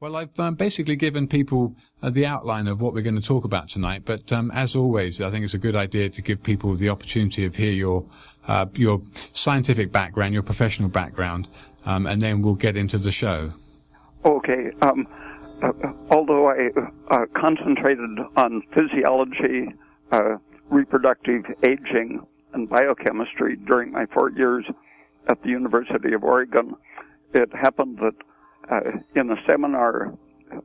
Well, I've basically given people the outline of what we're going to talk about tonight, but as always, I think it's a good idea to give people the opportunity of hear your scientific background, your professional background, and then we'll get into the show. Okay. Although I concentrated on physiology, reproductive aging, and biochemistry during my 4 years at the University of Oregon, it happened that in a seminar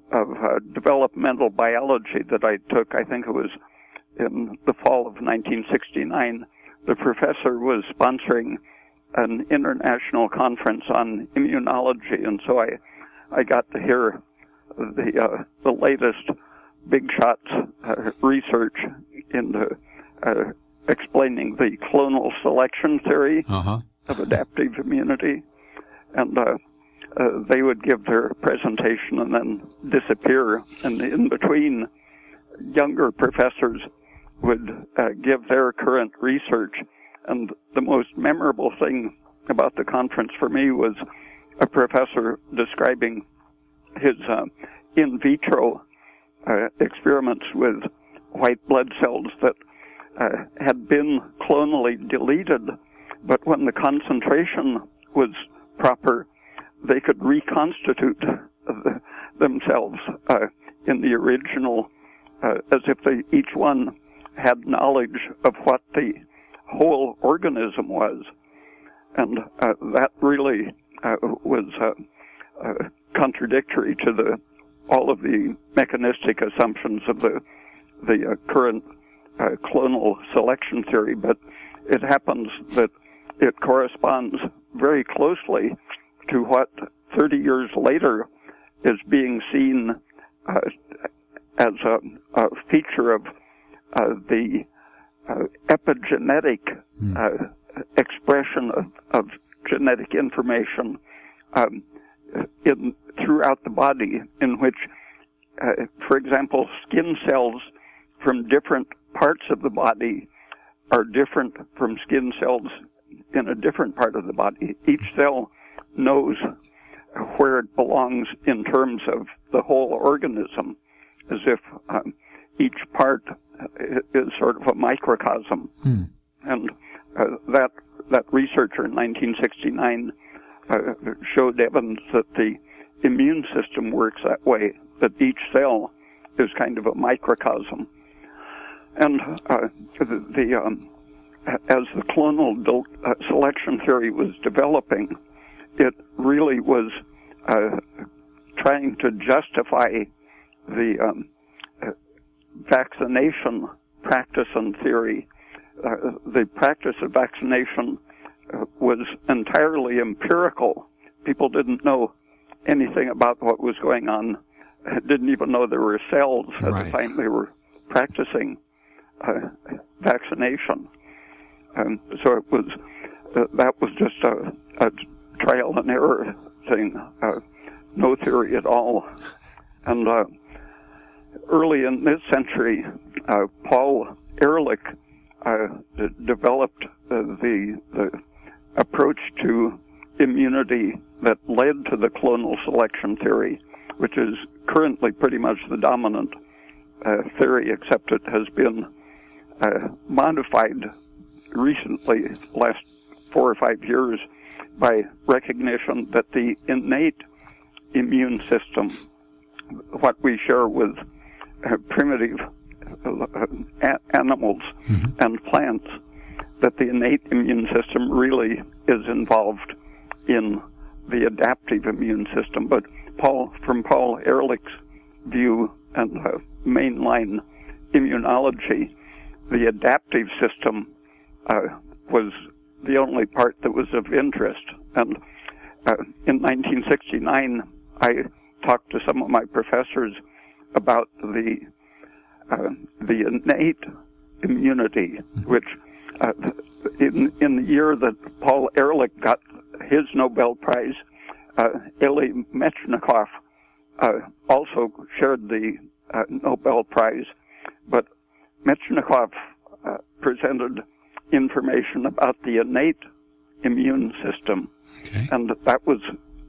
of developmental biology that I took, I think it was in the fall of 1969, the professor was sponsoring an international conference on immunology, and so I got to hear the latest big shots research into explaining the clonal selection theory of adaptive immunity, and they would give their presentation and then disappear, and in between, younger professors would give their current research. And the most memorable thing about the conference for me was a professor describing his in vitro experiments with white blood cells that had been clonally deleted, but when the concentration was proper, they could reconstitute themselves in the original, as if each one had knowledge of what the whole organism was. And that really was contradictory to all of the mechanistic assumptions of the current clonal selection theory, but it happens that it corresponds very closely to what 30 years later is being seen as a feature of the epigenetic expression of genetic information throughout the body, in which, for example, skin cells from different parts of the body are different from skin cells in a different part of the body. Each cell knows where it belongs in terms of the whole organism, as if each part is sort of a microcosm. And that researcher in 1969 showed evidence that the immune system works that way, that each cell is kind of a microcosm. And as the clonal selection theory was developing, it really was trying to justify the vaccination practice and theory. The practice of vaccination was entirely empirical. People didn't know anything about what was going on, didn't even know there were cells at the time they were practicing vaccination. So it was that was just a trial and error thing, no theory at all. And early in this century, Paul Ehrlich developed the approach to immunity that led to the clonal selection theory, which is currently pretty much the dominant theory, except it has been modified recently, last 4 or 5 years, by recognition that the innate immune system, what we share with primitive animals and plants, that the innate immune system really is involved in the adaptive immune system. But from Paul Ehrlich's view and mainline immunology, the adaptive system was the only part that was of interest. And in 1969, I talked to some of my professors about the innate immunity, which in the year that Paul Ehrlich got his Nobel Prize, Elie Metchnikoff also shared the Nobel Prize, but Metchnikoff presented information about the innate immune system, and that was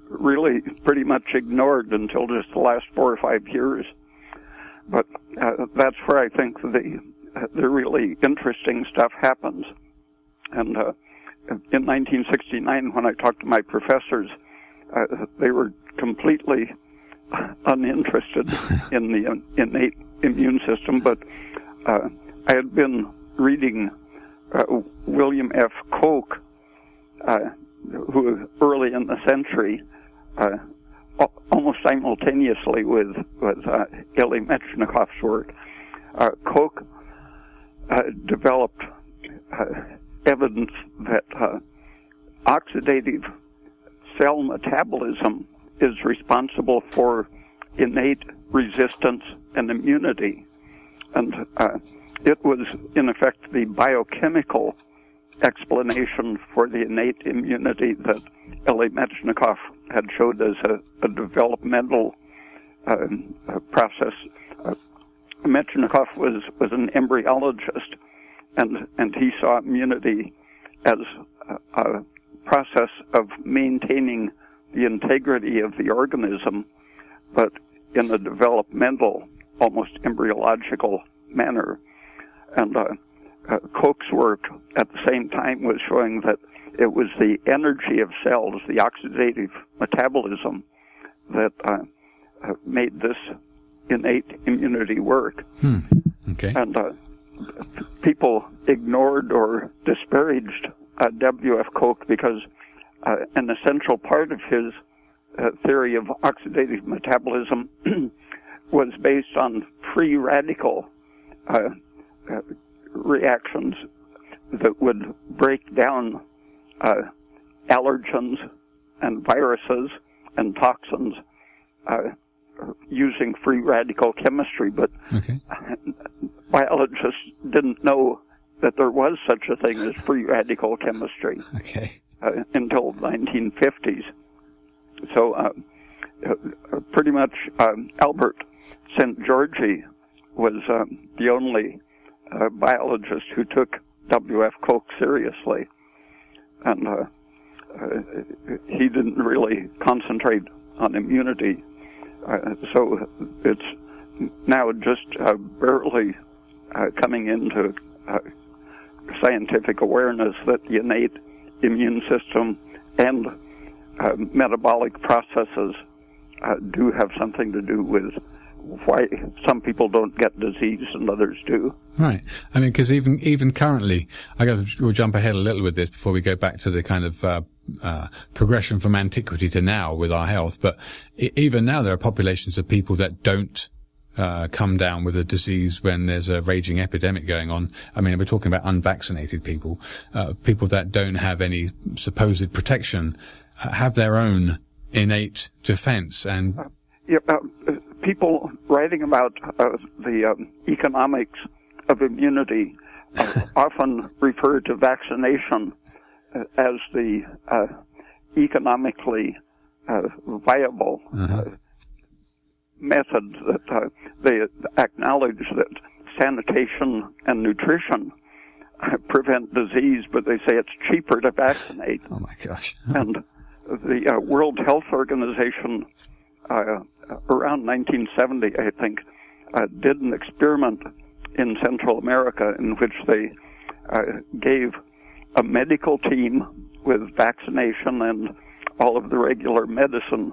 really pretty much ignored until just the last 4 or 5 years. But that's where I think the really interesting stuff happens. And in 1969, when I talked to my professors, they were completely uninterested in the innate immune system. But I had been reading William F. Koch, who early in the century, almost simultaneously with Elie Metchnikoff's work, Koch developed evidence that oxidative cell metabolism is responsible for innate resistance and immunity. And it was, in effect, the biochemical explanation for the innate immunity that Elie Metchnikoff had showed as a developmental process. Metchnikoff was an embryologist, and he saw immunity as a process of maintaining the integrity of the organism, but in a developmental, almost embryological manner. And Koch's work at the same time was showing that it was the energy of cells, the oxidative metabolism, that made this innate immunity work. Okay. And people ignored or disparaged W.F. Koch because an essential part of his theory of oxidative metabolism was based on free radical reactions that would break down allergens and viruses and toxins using free radical chemistry. But biologists didn't know that there was such a thing as free radical chemistry until the 1950s. So pretty much Albert Szent-Györgyi was the only biologist who took W.F. Koch seriously. And he didn't really concentrate on immunity. So it's now just barely coming into scientific awareness that the innate immune system and metabolic processes do have something to do with why some people don't get disease and others do. Right. I mean, because even currently, we'll jump ahead a little with this before we go back to the kind of progression from antiquity to now with our health. But even now, there are populations of people that don't come down with a disease when there's a raging epidemic going on. I mean, we're talking about unvaccinated people, people that don't have any supposed protection, have their own innate defense. And people writing about the economics of immunity often refer to vaccination as the economically viable method. That they acknowledge that sanitation and nutrition prevent disease, but they say it's cheaper to vaccinate. Oh my gosh. And the World Health Organization around 1970, I think, did an experiment in Central America in which they gave a medical team with vaccination and all of the regular medicine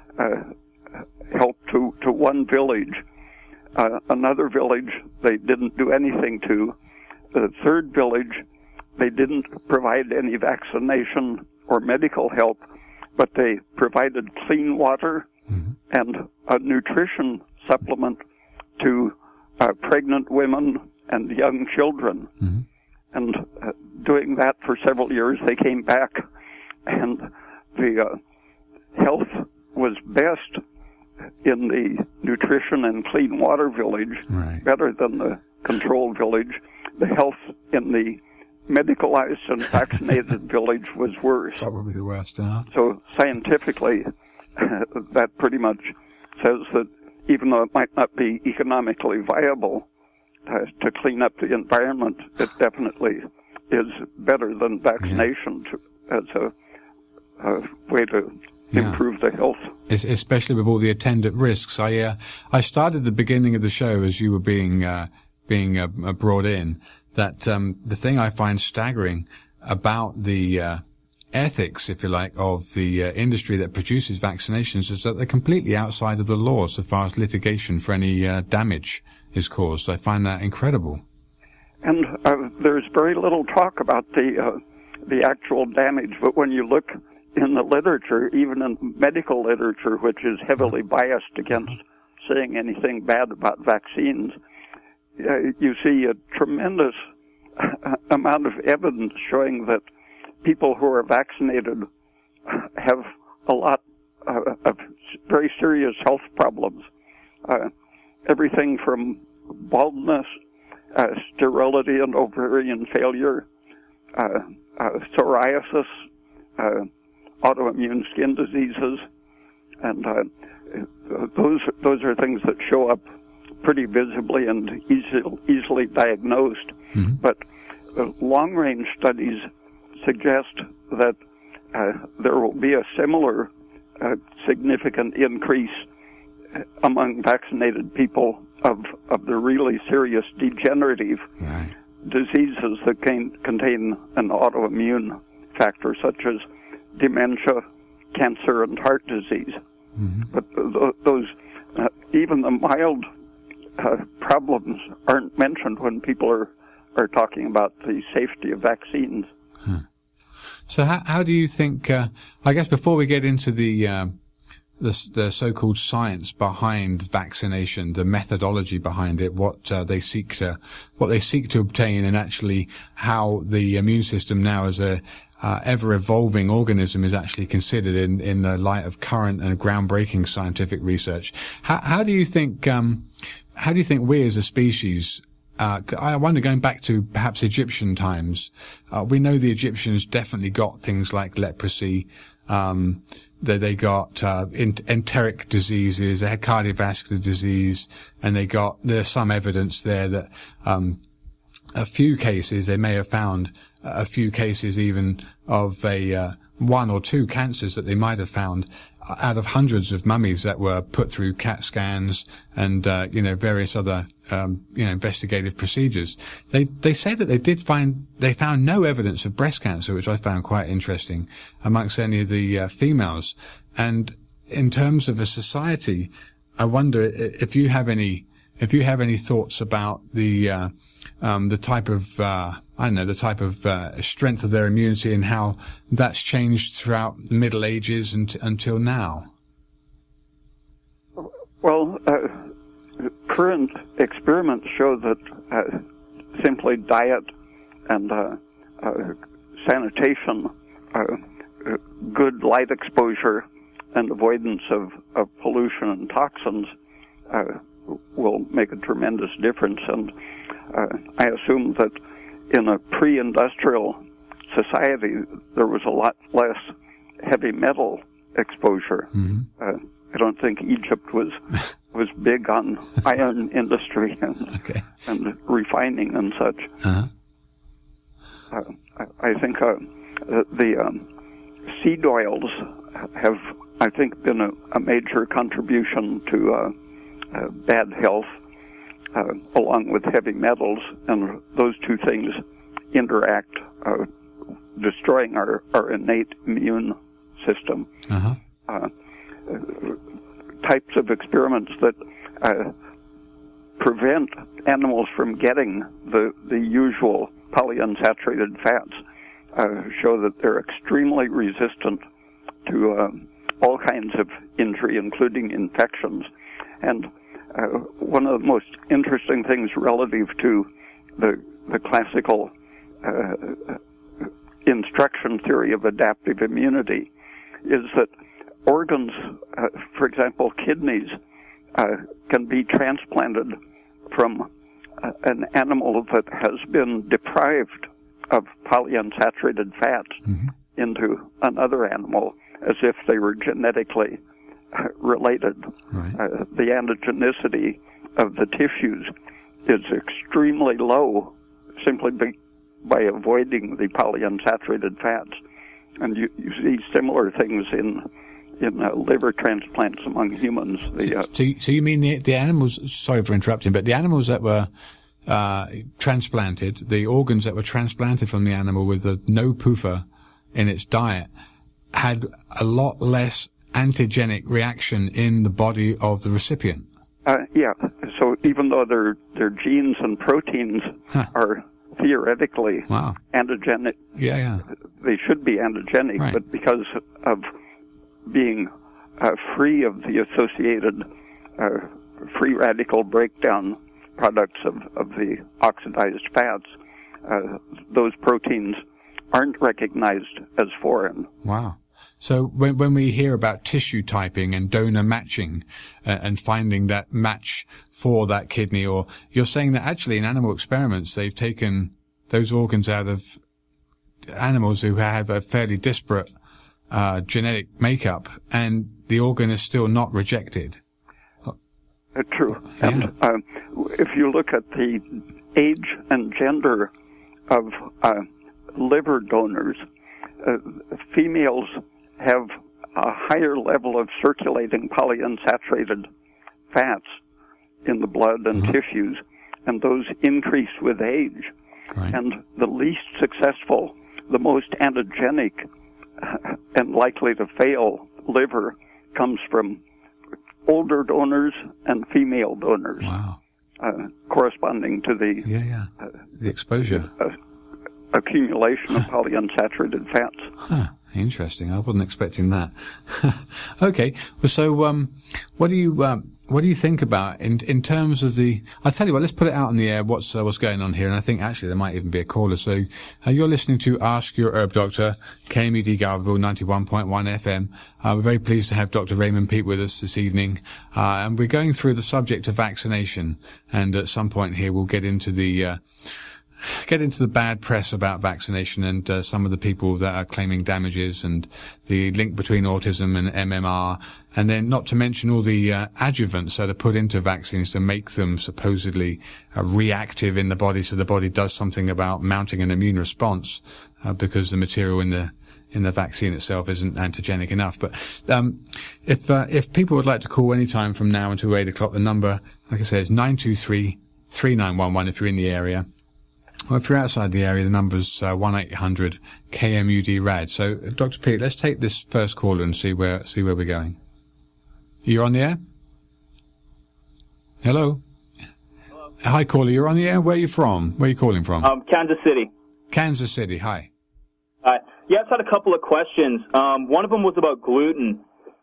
help to one village. Another village they didn't do anything to. The third village, they didn't provide any vaccination or medical help, but they provided clean water and a nutrition supplement to pregnant women and young children. And doing that for several years, they came back, and the health was best in the nutrition and clean water village, better than the control village. The health in the medicalized and vaccinated village was worse. Probably the worst, huh? So scientifically, that pretty much says that even though it might not be economically viable to clean up the environment, it definitely is better than vaccination as a way to improve the health. Especially with all the attendant risks. I started the beginning of the show as you were being brought in, that the thing I find staggering about the ethics, if you like, of the industry that produces vaccinations is that they're completely outside of the law so far as litigation for any damage is caused. I find that incredible. And there's very little talk about the actual damage, but when you look in the literature, even in medical literature, which is heavily biased against saying anything bad about vaccines, you see a tremendous amount of evidence showing that people who are vaccinated have a lot of very serious health problems. Everything from baldness, sterility and ovarian failure, psoriasis, autoimmune skin diseases, and those are things that show up pretty visibly and easily diagnosed. Mm-hmm. But long-range studies suggest that there will be a similar significant increase among vaccinated people of the really serious degenerative diseases that contain an autoimmune factor, such as dementia, cancer, and heart disease. Mm-hmm. But those, even the mild problems aren't mentioned when people are talking about the safety of vaccines. Huh. So how do you think, I guess before we get into the so-called science behind vaccination, the methodology behind it, what they seek to obtain, and actually how the immune system now as a ever-evolving organism is actually considered in the light of current and groundbreaking scientific research. How do you think we as a species, I wonder, going back to perhaps Egyptian times, we know the Egyptians definitely got things like leprosy, they got enteric diseases, they had cardiovascular disease, and there's some evidence there that a few cases, they may have found a few cases even of one or two cancers that they might have found out of hundreds of mummies that were put through CAT scans and various other investigative procedures. They say that they found no evidence of breast cancer, which I found quite interesting, amongst any of the females. And in terms of a society, I wonder if you have any thoughts about the type of strength of their immunity and how that's changed throughout the Middle Ages until now. Well, current experiments show that simply diet and sanitation, good light exposure, and avoidance of pollution and toxins will make a tremendous difference. And I assume that in a pre-industrial society, there was a lot less heavy metal exposure. Mm-hmm. I don't think Egypt was big on iron industry and refining and such. Uh-huh. I think the seed oils have, I think, been a major contribution to bad health, along with heavy metals, and those two things interact, destroying our innate immune system. Uh-huh. Types of experiments that prevent animals from getting the usual polyunsaturated fats show that they're extremely resistant to all kinds of injury, including infections. And one of the most interesting things relative to the classical instruction theory of adaptive immunity is that organs, for example, kidneys, can be transplanted from an animal that has been deprived of polyunsaturated fats mm-hmm. into another animal as if they were genetically related. Right. The antigenicity of the tissues is extremely low simply by avoiding the polyunsaturated fats. And you see similar things in liver transplants among humans. So you mean the animals? Sorry for interrupting, but the animals that were transplanted, the organs that were transplanted from the animal with no PUFA in its diet, had a lot less antigenic reaction in the body of the recipient. Yeah. So even though their genes and proteins are theoretically antigenic, they should be antigenic, right. But because of being free of the associated free radical breakdown products of the oxidized fats, those proteins aren't recognized as foreign. Wow. So when we hear about tissue typing and donor matching and finding that match for that kidney, or you're saying that actually in animal experiments they've taken those organs out of animals who have a fairly disparate genetic makeup, and the organ is still not rejected. True. Yeah. And if you look at the age and gender of liver donors, females have a higher level of circulating polyunsaturated fats in the blood and tissues, and those increase with age. Right. And the least successful, the most antigenic and likely to fail liver comes from older donors and female donors. Wow. Corresponding to the the exposure accumulation of polyunsaturated fats. Huh. Interesting. I wasn't expecting that. Okay. Well, so what do you think about in terms of the? I'll tell you what. Let's put it out in the air. What's going on here? And I think actually there might even be a caller. So you're listening to Ask Your Herb Doctor, KMED Garberville 91.1 FM. We're very pleased to have Dr. Raymond Peat with us this evening, and we're going through the subject of vaccination. And at some point here, we'll get into the bad press about vaccination and some of the people that are claiming damages and the link between autism and MMR, and then not to mention all the adjuvants that are put into vaccines to make them supposedly reactive in the body, so the body does something about mounting an immune response because the material in the vaccine itself isn't antigenic enough. But if people would like to call any time from now until 8 o'clock, the number, like I said, is 923-3911 if you're in the area. Well, if you're outside the area, the number's 1-800-KMUD-RAD. So, Dr. Peat, let's take this first caller and see where we're going. You're on the air? Hello? Hello. Hi, caller. You're on the air. Where are you from? Where are you calling from? Kansas City. Kansas City. Hi. Hi. Yeah, I just had a couple of questions. One of them was about gluten.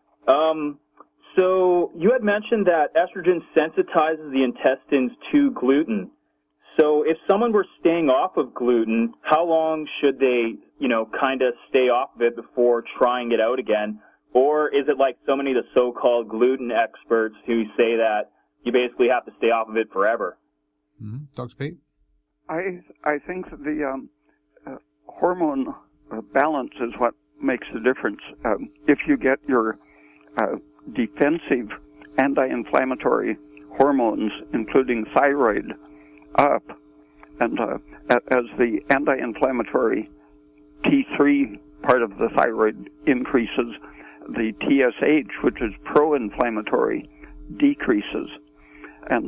So you had mentioned that estrogen sensitizes the intestines to gluten. So if someone were staying off of gluten, how long should they, kind of stay off of it before trying it out again? Or is it like so many of the so-called gluten experts who say that you basically have to stay off of it forever? Mm-hmm. Dr. Peat? I think that the hormone balance is what makes the difference. If you get your defensive anti-inflammatory hormones, including thyroid, up, and as the anti-inflammatory T3 part of the thyroid increases, the TSH, which is pro-inflammatory, decreases, and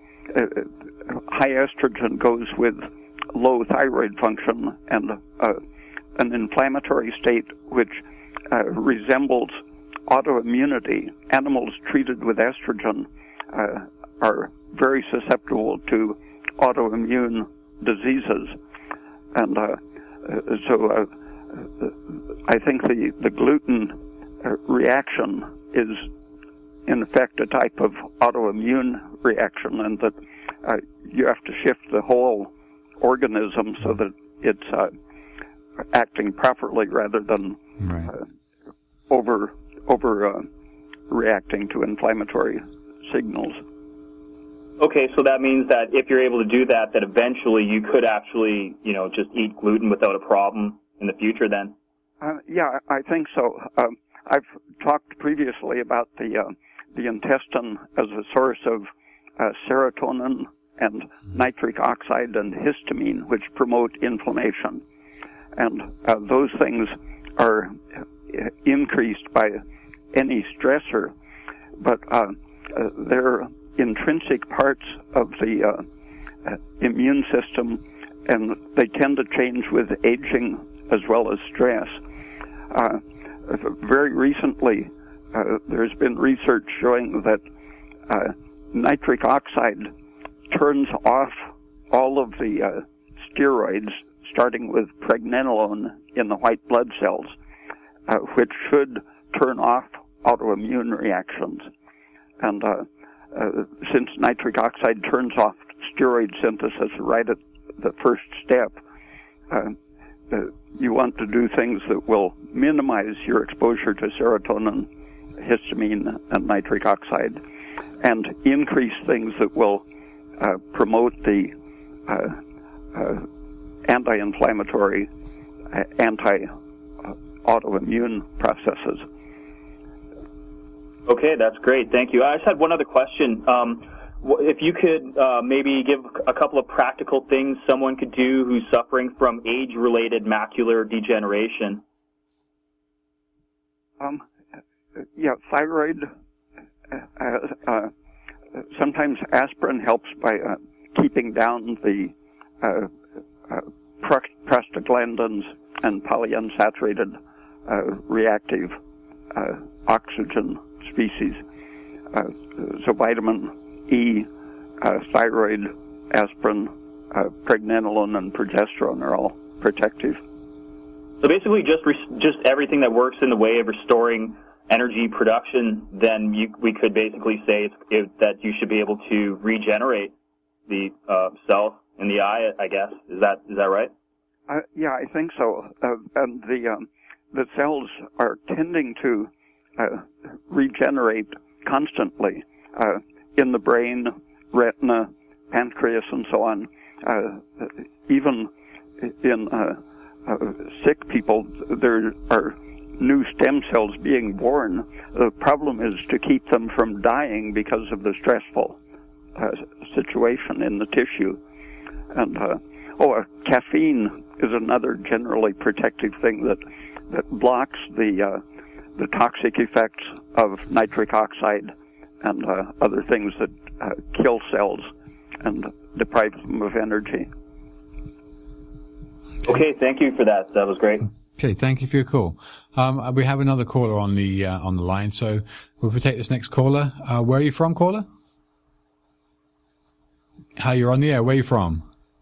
high estrogen goes with low thyroid function and an inflammatory state which resembles autoimmunity. Animals treated with estrogen are very susceptible to autoimmune diseases, and so I think the gluten reaction is in effect a type of autoimmune reaction, and that you have to shift the whole organism so that it's acting properly rather than over reacting to inflammatory signals. Okay, so that means that if you're able to do that, that eventually you could actually, just eat gluten without a problem in the future then? Yeah, I think so. I've talked previously about the intestine as a source of serotonin and nitric oxide and histamine, which promote inflammation. And those things are increased by any stressor, but they're intrinsic parts of the immune system, and they tend to change with aging as well as stress. Very recently, there's been research showing that nitric oxide turns off all of the steroids, starting with pregnenolone in the white blood cells, which should turn off autoimmune reactions. And since nitric oxide turns off steroid synthesis right at the first step, you want to do things that will minimize your exposure to serotonin, histamine, and nitric oxide, and increase things that will promote the anti-inflammatory, anti-autoimmune processes. Okay, that's great. Thank you. I just had one other question. If you could maybe give a couple of practical things someone could do who's suffering from age-related macular degeneration. Thyroid. Sometimes aspirin helps by keeping down the prostaglandins and polyunsaturated reactive oxygen species. So vitamin E, thyroid, aspirin, pregnenolone, and progesterone are all protective. So basically just everything that works in the way of restoring energy production, then we could basically say that you should be able to regenerate the cell in the eye, I guess. Is that right? Yeah, I think so. And the cells are tending to regenerate constantly in the brain, retina, pancreas, and so on. Even in sick people, there are new stem cells being born. The problem is to keep them from dying because of the stressful situation in the tissue. And caffeine is another generally protective thing that blocks the toxic effects of nitric oxide and other things that kill cells and deprive them of energy. Okay, thank you for that. That was great. Okay, thank you for your call. We have another caller on the line, so we'll take this next caller. Where are you from, caller? Hi, you're on the air. Where are you from?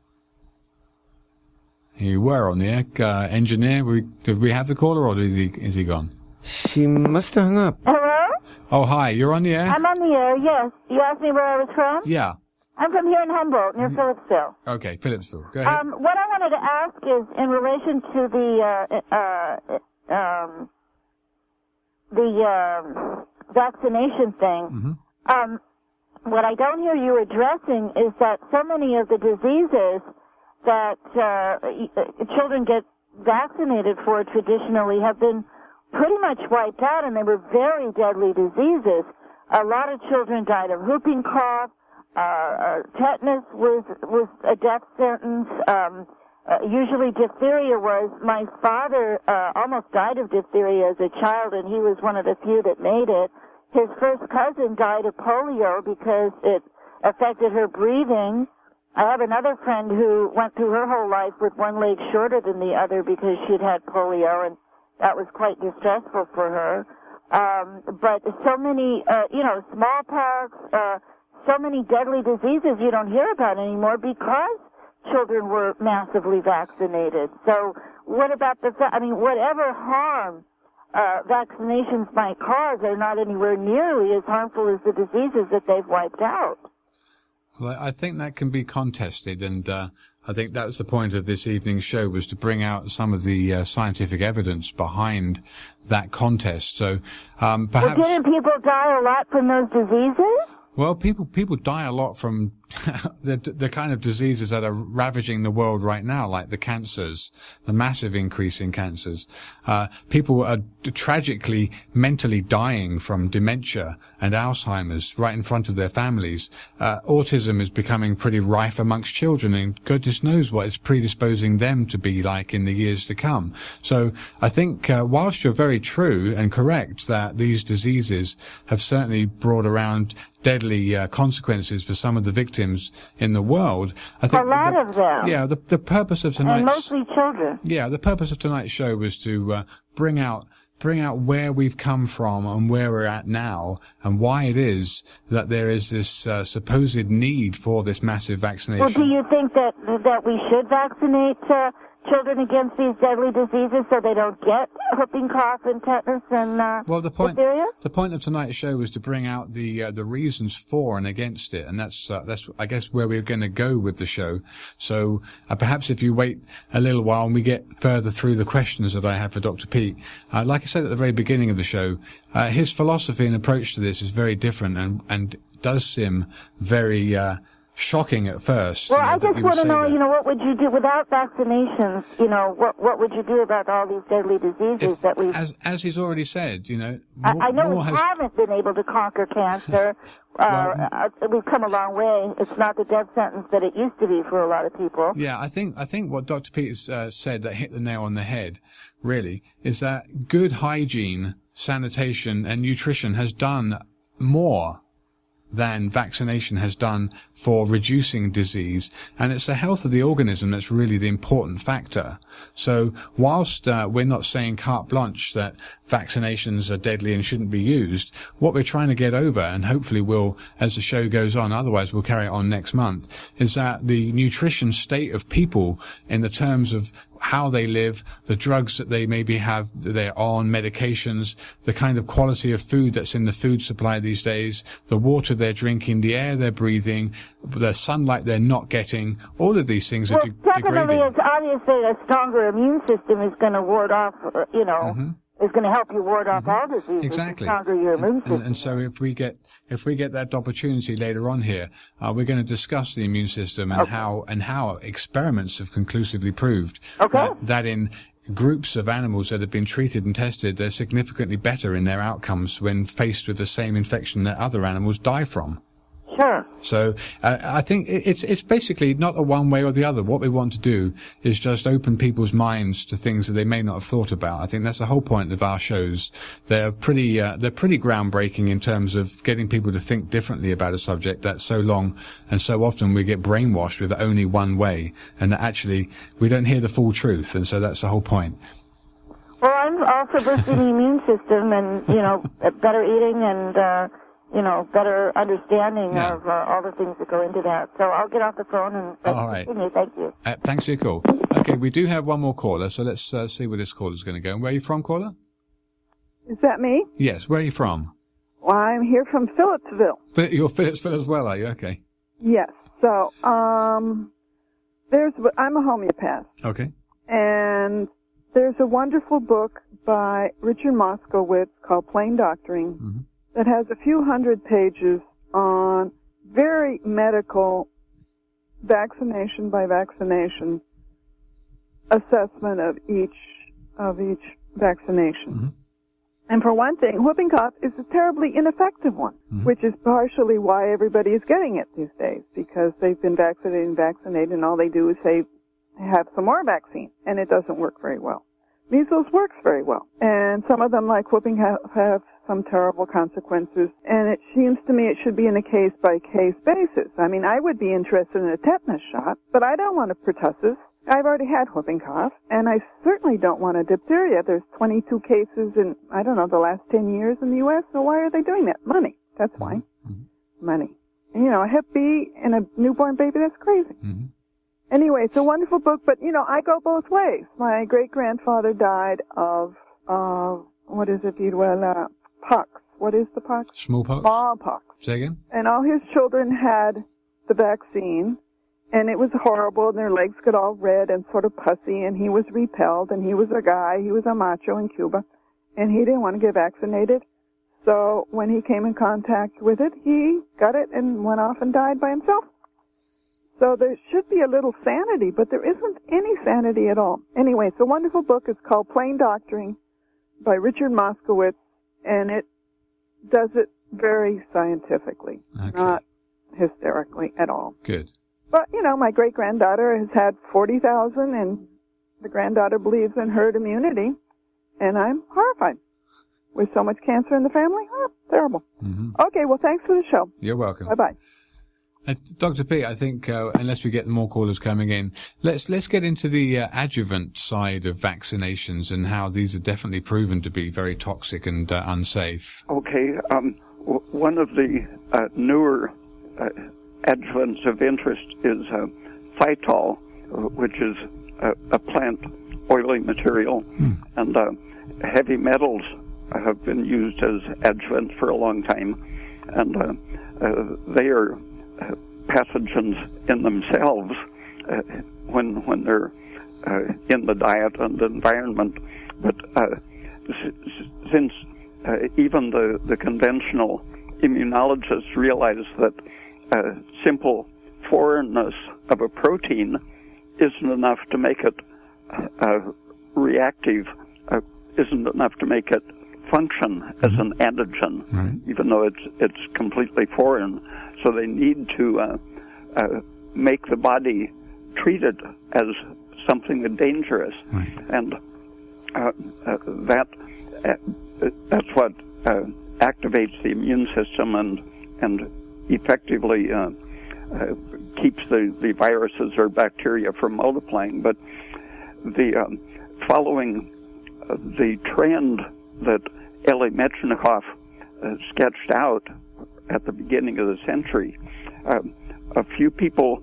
You were on the air. Engineer, did we have the caller, or is he gone? She must have hung up. Hello? Oh, hi. You're on the air? I'm on the air, yes. You asked me where I was from? Yeah. I'm from here in Humboldt, near Phillipsville. Okay, Phillipsville. Go ahead. What I wanted to ask is in relation to the vaccination thing. Mm-hmm. What I don't hear you addressing is that so many of the diseases that children get vaccinated for traditionally have been pretty much wiped out, and they were very deadly diseases. A lot of children died of whooping cough. Tetanus was a death sentence. Usually diphtheria was. My father almost died of diphtheria as a child, and he was one of the few that made it. His first cousin died of polio because it affected her breathing. I have another friend who went through her whole life with one leg shorter than the other because she'd had polio, and that was quite distressful for her. But so many, smallpox, so many deadly diseases you don't hear about anymore because children were massively vaccinated. So what about whatever harm vaccinations might cause are not anywhere nearly as harmful as the diseases that they've wiped out. Well, I think that can be contested, and I think that's the point of this evening's show, was to bring out some of the scientific evidence behind that contest. So perhaps... Well, didn't people die a lot from those diseases? Well, people die a lot from the kind of diseases that are ravaging the world right now, like the cancers, the massive increase in cancers. People are tragically mentally dying from dementia and Alzheimer's right in front of their families. Autism is becoming pretty rife amongst children, and goodness knows what it's predisposing them to be like in the years to come. So I think whilst you're very true and correct that these diseases have certainly brought around deadly consequences for some of the victims in the world, I think a lot of them. Yeah, the purpose of tonight's and mostly children. Yeah, the purpose of tonight's show was to bring out where we've come from and where we're at now, and why it is that there is this supposed need for this massive vaccination. Well, do you think that we should vaccinate children against these deadly diseases so they don't get whooping cough and tetanus and diphtheria? The point of tonight's show was to bring out the reasons for and against it, and that's I guess where we're going to go with the show. So perhaps if you wait a little while and we get further through the questions that I have for Dr. Pete, like I said at the very beginning of the show, his philosophy and approach to this is very different and does seem very shocking at first. Well, I just want to know, what would you do without vaccinations? What would you do about all these deadly diseases that we've... As he's already said, I know we haven't been able to conquer cancer. We've come a long way. It's not the death sentence that it used to be for a lot of people. Yeah, I think what Dr. Peters said that hit the nail on the head, really, is that good hygiene, sanitation, and nutrition has done more than vaccination has done for reducing disease, and it's the health of the organism that's really the important factor. So whilst we're not saying carte blanche that vaccinations are deadly and shouldn't be used, what we're trying to get over, and hopefully will as the show goes on, otherwise we'll carry it on next month, is that the nutrition state of people in the terms of how they live, the drugs that they maybe have, they're on, medications, the kind of quality of food that's in the food supply these days, the water they're drinking, the air they're breathing, the sunlight they're not getting, all of these things are degrading. Secondly, it's obviously a stronger immune system is going to ward off, is going to help you ward off all diseases. Exactly. The stronger your immune system. And so if we get that opportunity later on here, we're going to discuss the immune system and how experiments have conclusively proved that in groups of animals that have been treated and tested, they're significantly better in their outcomes when faced with the same infection that other animals die from. Sure. So I think it's basically not a one way or the other. What we want to do is just open people's minds to things that they may not have thought about. I think that's the whole point of our shows. They're pretty groundbreaking in terms of getting people to think differently about a subject that so long and so often we get brainwashed with only one way, and that actually we don't hear the full truth. And so that's the whole point. Well, I'm also boosting the immune system and, better eating and, better understanding of all the things that go into that. So I'll get off the phone and continue. Thank you. Thanks for your call. Okay, we do have one more caller, so let's see where this caller is going to go. And where are you from, caller? Is that me? Yes, where are you from? Well, I'm here from Phillipsville. You're Phillipsville as well, are you? Okay. Yes. So, I'm a homeopath. Okay. And there's a wonderful book by Richard Moskowitz called Plain Doctoring that has a few hundred pages on very medical vaccination by vaccination assessment of each vaccination. And for one thing, whooping cough is a terribly ineffective one, which is partially why everybody is getting it these days, because they've been vaccinated, and all they do is say, have some more vaccine, and it doesn't work very well. Measles works very well, and some of them, like whooping, have some terrible consequences, and it seems to me it should be in a case-by-case basis. I mean, I would be interested in a tetanus shot, but I don't want a pertussis. I've already had whooping cough, and I certainly don't want a diphtheria. There's 22 cases in, the last 10 years in the U.S., so why are they doing that? Money. That's why. Money. And, a Hep B and a newborn baby, that's crazy. Anyway, it's a wonderful book, but, I go both ways. My great-grandfather died of, pox. What is the pox? Smallpox. Smallpox. Say again? And all his children had the vaccine, and it was horrible, and their legs got all red and sort of pussy, and he was repelled, and he was a macho in Cuba, and he didn't want to get vaccinated. So when he came in contact with it, he got it and went off and died by himself. So there should be a little sanity, but there isn't any sanity at all. Anyway, it's a wonderful book. It's called Plain Doctoring by Richard Moskowitz, and it does it very scientifically, not hysterically at all. Good. But, my great-granddaughter has had 40,000, and the granddaughter believes in herd immunity, and I'm horrified. With so much cancer in the family? Oh, terrible. Mm-hmm. Okay, well, thanks for the show. You're welcome. Bye-bye. Dr. P, I think, unless we get more callers coming in, let's get into the adjuvant side of vaccinations and how these are definitely proven to be very toxic and unsafe. Okay. One of the newer adjuvants of interest is phytol, which is a plant oily material, and heavy metals have been used as adjuvants for a long time, and they are pathogens in themselves when they're in the diet and the environment. But since even the conventional immunologists realize that simple foreignness of a protein isn't enough to make it reactive, isn't enough to make it function as an antigen, even though it's completely foreign. So they need to make the body treat it as something dangerous, and that's what activates the immune system and effectively keeps the viruses or bacteria from multiplying. But the following the trend that Elie Metchnikoff sketched out at the beginning of the century, a few people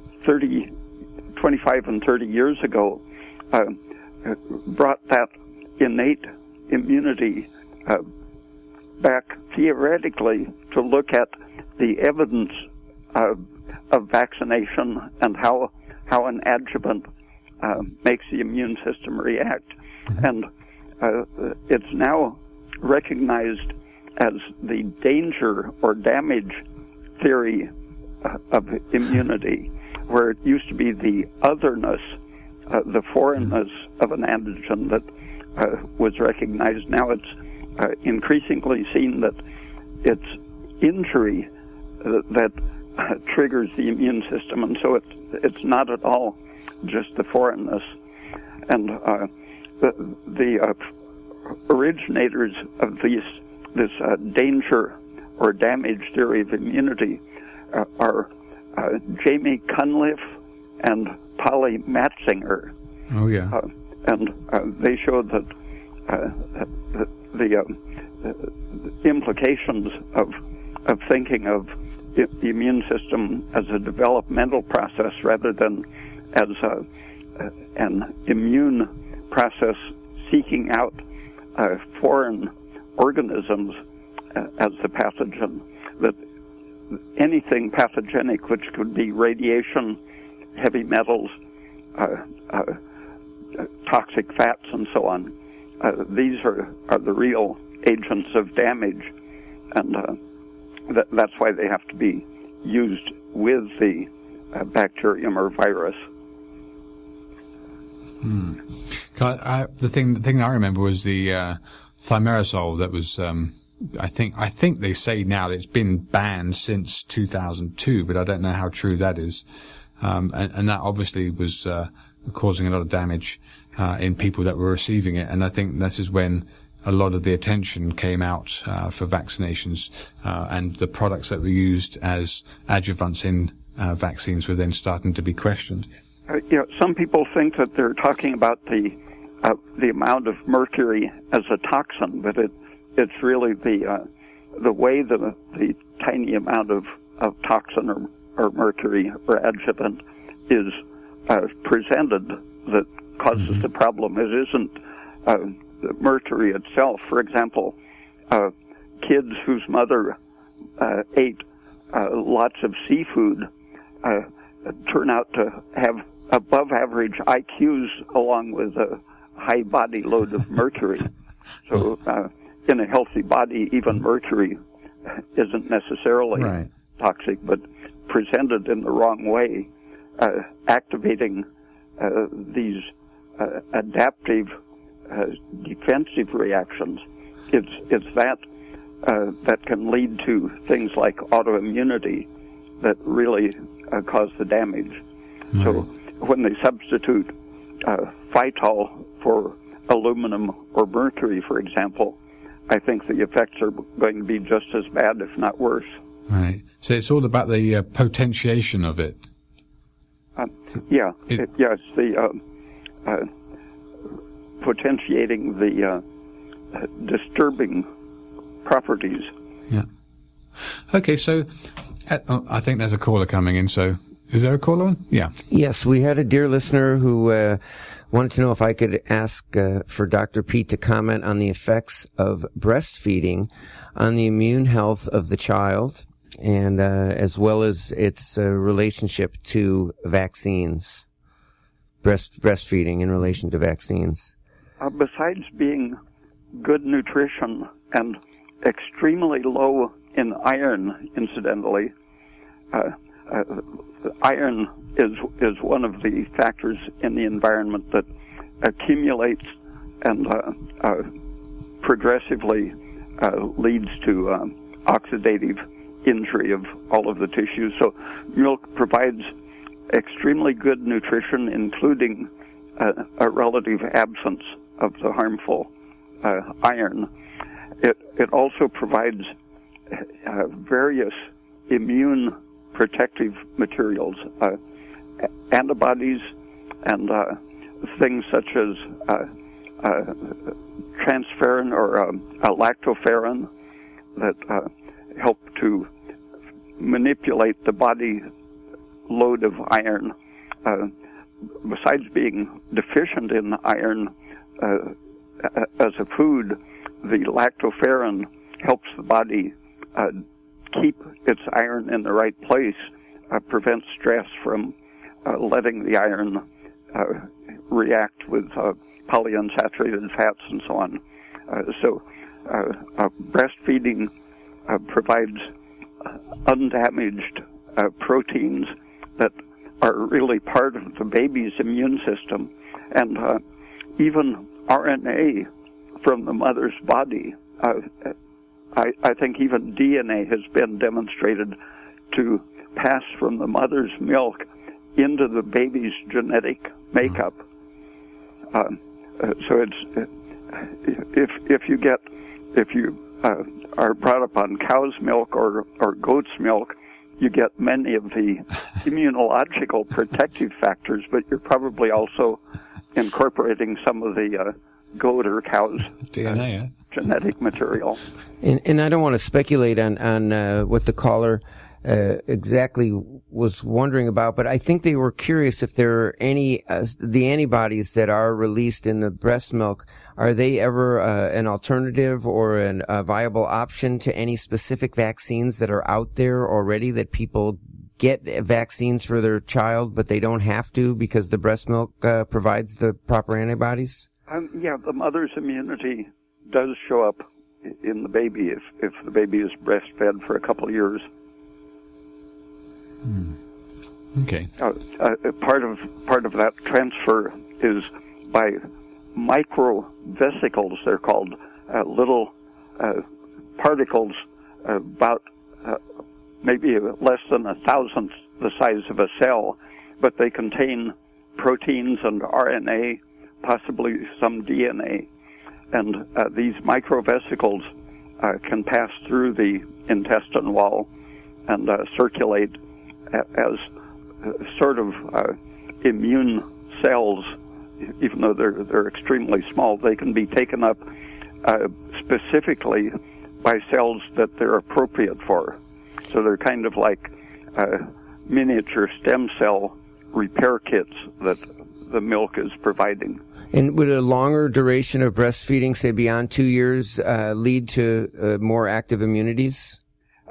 25 and 30 years ago brought that innate immunity back theoretically to look at the evidence of vaccination and how an adjuvant makes the immune system react. And it's now recognized as the danger or damage theory of immunity, where it used to be the otherness, the foreignness of an antigen that was recognized. Now it's increasingly seen that it's injury that triggers the immune system, and so it's not at all just the foreignness. And the originators of this danger or damage theory of immunity are Jamie Cunliffe and Polly Matzinger. Oh, yeah. And they showed that the implications of thinking of the immune system as a developmental process rather than as an immune process seeking out foreign organisms as the pathogen, that anything pathogenic, which could be radiation, heavy metals, toxic fats, and so on, these are the real agents of damage, and that's why they have to be used with the bacterium or virus. The thing I remember was the thimerosal that was. I think they say now that it's been banned since 2002, but I don't know how true that is. And that obviously was causing a lot of damage in people that were receiving it. And I think this is when a lot of the attention came out for vaccinations, and the products that were used as adjuvants in vaccines were then starting to be questioned. Some people think that they're talking about the amount of mercury as a toxin, but it's really the way the tiny amount of toxin or mercury or adjuvant is presented that causes the problem. It isn't the mercury itself. For example, kids whose mother ate lots of seafood turn out to have above average IQs along with a high body load of mercury. So in a healthy body, even mercury isn't necessarily toxic, but presented in the wrong way, activating these adaptive defensive reactions. It's that that can lead to things like autoimmunity that really cause the damage. Mm-hmm. So when they substitute phytol for aluminum or mercury, for example, I think the effects are going to be just as bad, if not worse. Right. So it's all about the potentiation of it. It's the potentiating the disturbing properties. Yeah. Okay, so I think there's a caller coming in, so is there a caller on? Yeah. Yes, we had a dear listener who wanted to know if I could ask for Dr. Pete to comment on the effects of breastfeeding on the immune health of the child, and as well as its relationship to vaccines, breastfeeding in relation to vaccines. Besides being good nutrition and extremely low in iron, incidentally, iron is one of the factors in the environment that accumulates and progressively leads to oxidative injury of all of the tissues. So milk provides extremely good nutrition, including a relative absence of the harmful iron. It also provides various immune protective materials, antibodies, and things such as transferrin or lactoferrin that help to manipulate the body load of iron. Besides being deficient in iron as a food, the lactoferrin helps the body keep its iron in the right place, prevents stress from letting the iron react with polyunsaturated fats and so on. So breastfeeding provides undamaged proteins that are really part of the baby's immune system, and even RNA from the mother's body. I think even DNA has been demonstrated to pass from the mother's milk into the baby's genetic makeup. So it's if you are brought up on cow's milk or goat's milk, you get many of the immunological protective factors, but you're probably also incorporating some of the goat or cow's DNA, genetic material. And I don't want to speculate on what the caller exactly was wondering about, but I think they were curious if there are any the antibodies that are released in the breast milk. Are they ever an alternative or a viable option to any specific vaccines that are out there already that people get vaccines for their child, but they don't have to because the breast milk provides the proper antibodies? The mother's immunity does show up in the baby if the baby is breastfed for a couple of years. Okay. Part of that transfer is by microvesicles. They're called little particles about maybe less than 1,000th the size of a cell, but they contain proteins and RNA, possibly some DNA. And these microvesicles can pass through the intestine wall and circulate as sort of immune cells. Even though they're extremely small, they can be taken up specifically by cells that they're appropriate for. So they're kind of like miniature stem cell repair kits that the milk is providing. And would a longer duration of breastfeeding, say beyond 2 years, lead to more active immunities?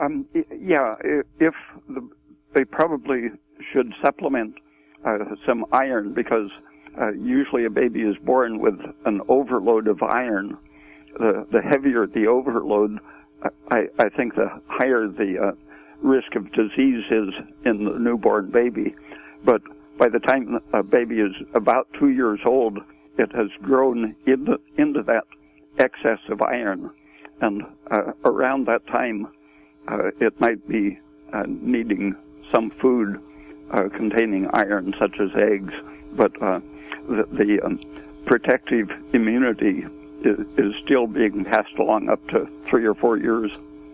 They probably should supplement some iron, because usually a baby is born with an overload of iron. The heavier the overload, I think the higher the risk of disease is in the newborn baby. But by the time a baby is about 2 years old, it has grown into that excess of iron. And around that time, it might be needing some food containing iron, such as eggs. But the protective immunity is still being passed along up to 3 or 4 years.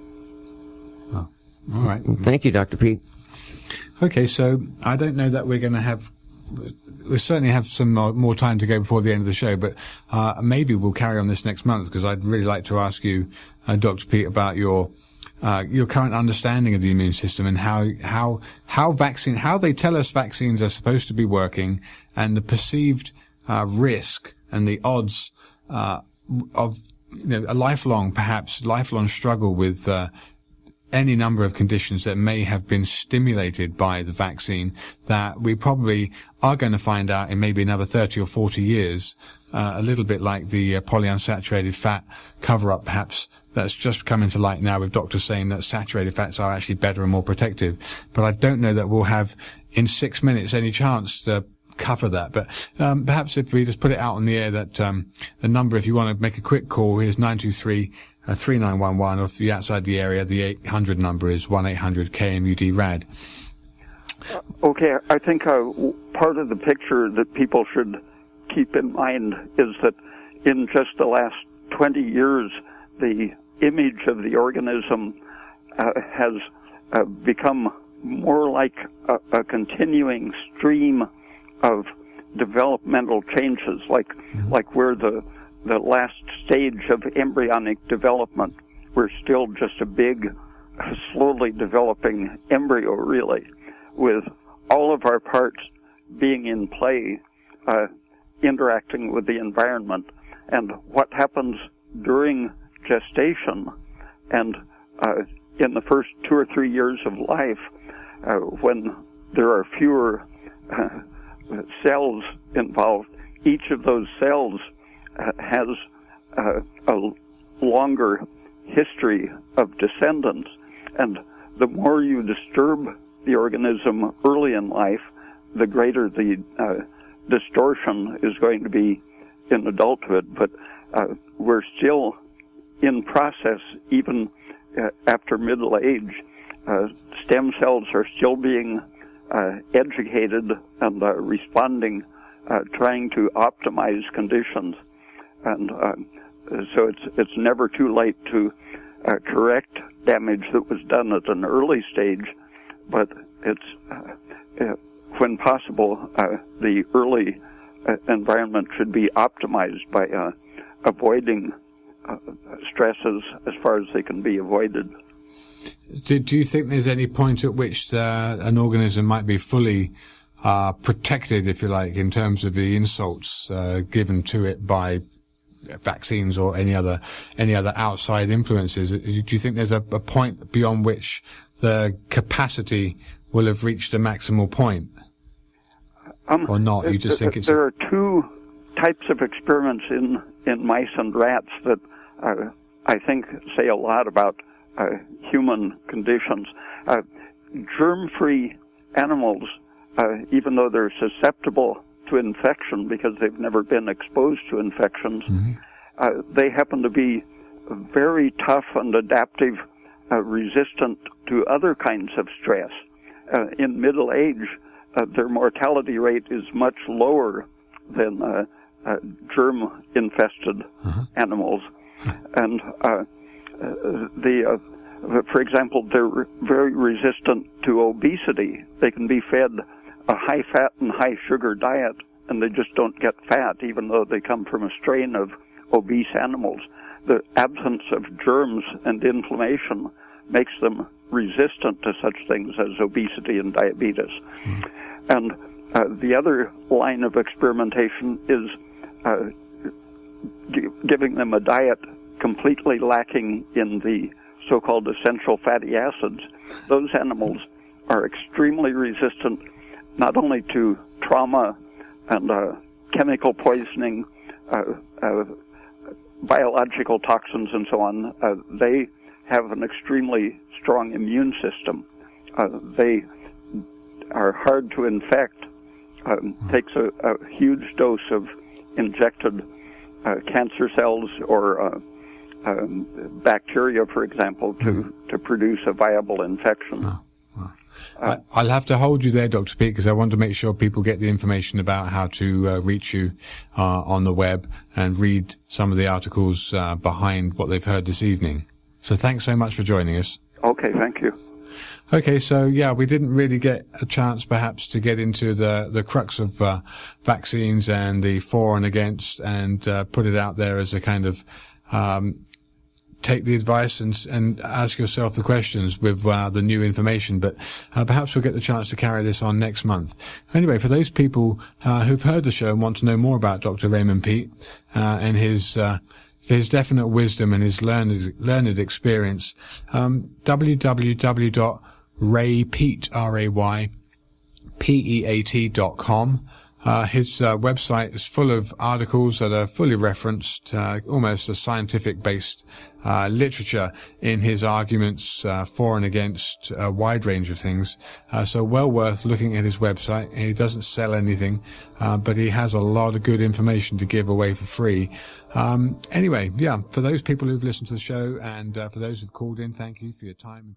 Oh, all right. Thank you, Dr. Pete. Okay, so I don't know that we're going to have. We certainly have some more time to go before the end of the show, but maybe we'll carry on this next month, because I'd really like to ask you, Dr. Pete, about your current understanding of the immune system and how they tell us vaccines are supposed to be working, and the perceived risk and the odds of a lifelong struggle with any number of conditions that may have been stimulated by the vaccine, that we probably are going to find out in maybe another 30 or 40 years, a little bit like the polyunsaturated fat cover-up, perhaps, that's just come into light now with doctors saying that saturated fats are actually better and more protective. But I don't know that we'll have in 6 minutes any chance to cover that. But perhaps if we just put it out on the air, that the number, if you want to make a quick call, is 923-3911, or if you're outside the area, the 800 number is 1-800-KMUD-RAD. Okay, I think part of the picture that people should keep in mind is that in just the last 20 years, the image of the organism has become more like a continuing stream of developmental changes, like we're the last stage of embryonic development. We're still just a big, slowly developing embryo, really, with all of our parts being in play, interacting with the environment. And what happens during gestation and in the first 2 or 3 years of life, when there are fewer cells involved, each of those cells has a longer history of descendants. And the more you disturb the organism early in life, the greater the distortion is going to be in adulthood. But we're still in process, even after middle age. Stem cells are still being educated and responding, trying to optimize conditions. And so it's never too late to correct damage that was done at an early stage, but it's when possible, the early environment should be optimized by avoiding stresses as far as they can be avoided. Do you think there's any point at which an organism might be fully protected, if you like, in terms of the insults given to it by vaccines or any other outside influences? Do you think there's a point beyond which the capacity will have reached a maximal point, or not? You just think it's there are two types of experiments in mice and rats that I think say a lot about human conditions. Germ-free animals, even though they're susceptible to infection because they've never been exposed to infections, they happen to be very tough and adaptive, resistant to other kinds of stress. In middle age, their mortality rate is much lower than germ-infested animals. And for example, they're very resistant to obesity. They can be fed a high-fat and high-sugar diet, and they just don't get fat, even though they come from a strain of obese animals. The absence of germs and inflammation makes them resistant to such things as obesity and diabetes. And the other line of experimentation is giving them a diet completely lacking in the so-called essential fatty acids. Those animals are extremely resistant not only to trauma and chemical poisoning, biological toxins, and so on. They have an extremely strong immune system. They are hard to infect takes a huge dose of injected cancer cells or bacteria, for example, to produce a viable infection. I'll have to hold you there, Dr. Peat, because I want to make sure people get the information about how to reach you on the web and read some of the articles behind what they've heard this evening. So thanks so much for joining us. Okay, thank you. Okay, so we didn't really get a chance perhaps to get into the crux of vaccines and the for and against and put it out there as a kind of take the advice and ask yourself the questions with the new information, but perhaps we'll get the chance to carry this on next month. Anyway, for those people who've heard the show and want to know more about Dr. Raymond Peat and his definite wisdom and his learned experience, www.raypeat.com. His website is full of articles that are fully referenced, almost a scientific-based literature in his arguments for and against a wide range of things. So well worth looking at his website. He doesn't sell anything, but he has a lot of good information to give away for free. Anyway, for those people who've listened to the show and for those who've called in, thank you for your time.